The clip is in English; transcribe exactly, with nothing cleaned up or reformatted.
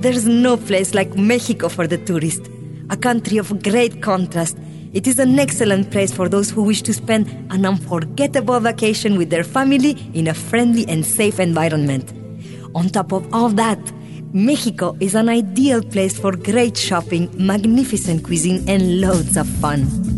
There's no place like Mexico for the tourist. A country of great contrast. It is an excellent place for those who wish to spend an unforgettable vacation with their family in a friendly and safe environment. On top of all that, Mexico is an ideal place for great shopping, magnificent cuisine, and loads of fun.